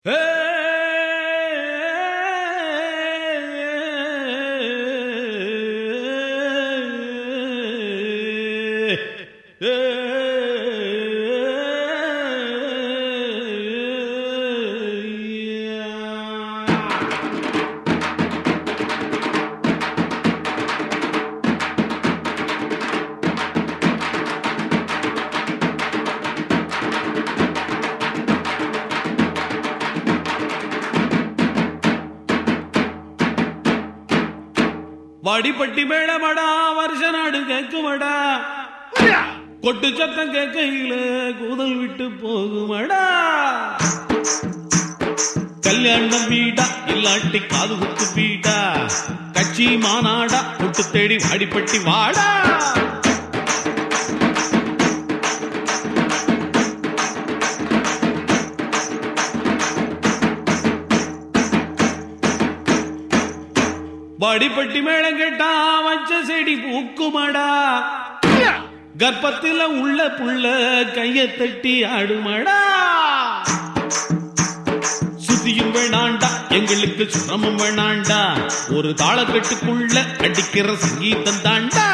வாடிப்பட்டி மேளமடா வருஷ நாடு கேக்குமடா கொட்டு சத்தம் கேட்கையில கூதல் விட்டு போகுமடா கல்யாணம் வீடா இல்லாட்டி காது குத்து வீடா கட்சி மாநாடா கொட்டு தேடி வாடிப்பட்டி வாடா வாடிப்பட்டி மேளம் கேட்டா வச்ச செடி பூக்குமடா கர்ப்பத்தில் உள்ள புள்ள கைய தட்டி ஆடுமடா சுத்தியும் வேணாண்டா எங்களுக்கு சிரமம் வேணாண்டா ஒரு தாளக்கட்டுக்குள்ள அடிக்கிற சங்கீதம் தாண்டா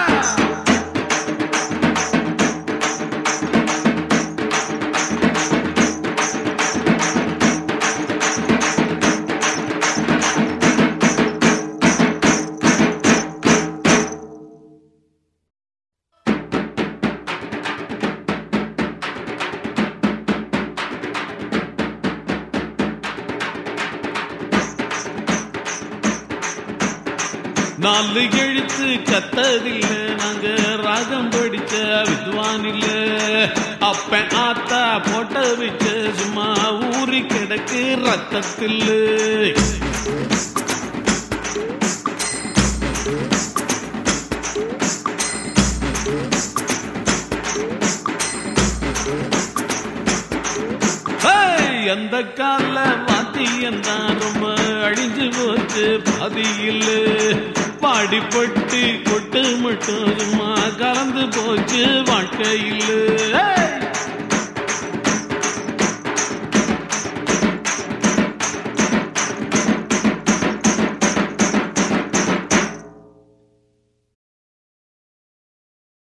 நாலு எழுத்து கத்ததில்ல நாங்க ராகம் படிச்ச வித்வான் இல்ல அப்ப ஆத்தா போட்ட வச்ச சும்மா ஊறி கிடக்கு ரத்தத்தில் அந்த கால வாத்தியந்தான் ரொம்ப அழிஞ்சு போச்சு பாதியில் பாடிப்பட்டு கொட்டு மட்டும் சும்மா கலந்து போச்சு வாழ்க்கையில்